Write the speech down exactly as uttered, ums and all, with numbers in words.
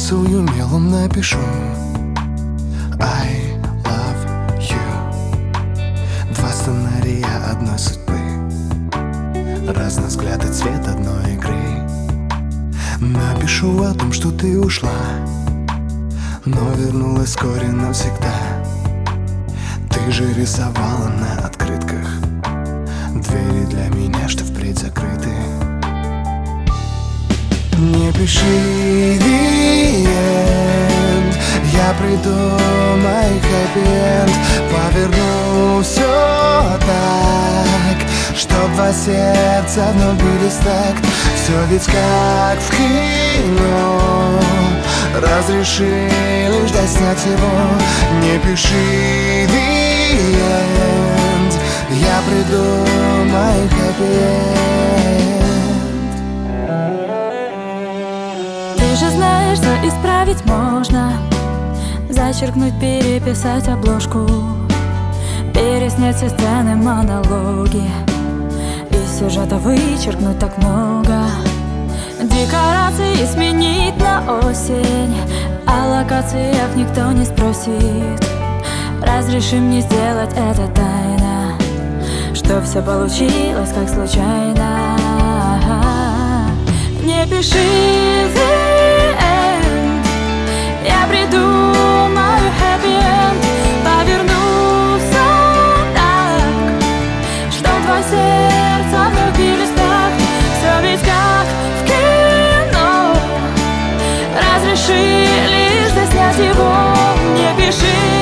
нарисую, мелом напишу I love you. Два сценария одной судьбы, разный взгляд и цвет одной игры. Напишу о том, что ты ушла, но вернулась вскоре навсегда. Ты же рисовала на открытках двери для меня, что впредь закрыты. Не пиши the end, я придумаю happy end. Поверну все так, чтоб два сердца вновь бились так. Все ведь как в кино, разреши лишь доснять его. Не пиши the end, я придумаю happy end. Ты же знаешь, что исправить можно: зачеркнуть, переписать обложку, переснять все сцены, монологи, из сюжета вычеркнуть так много. Декорации сменить на осень, о локациях никто не спросит. Разреши мне сделать это тайно, чтоб все получилось как случайно. Не пиши the end, я придумаю happy end. Поверну все так, чтоб два сердца вновь бились так. Все ведь как в кино, разреши лишь заснять его. Не пиши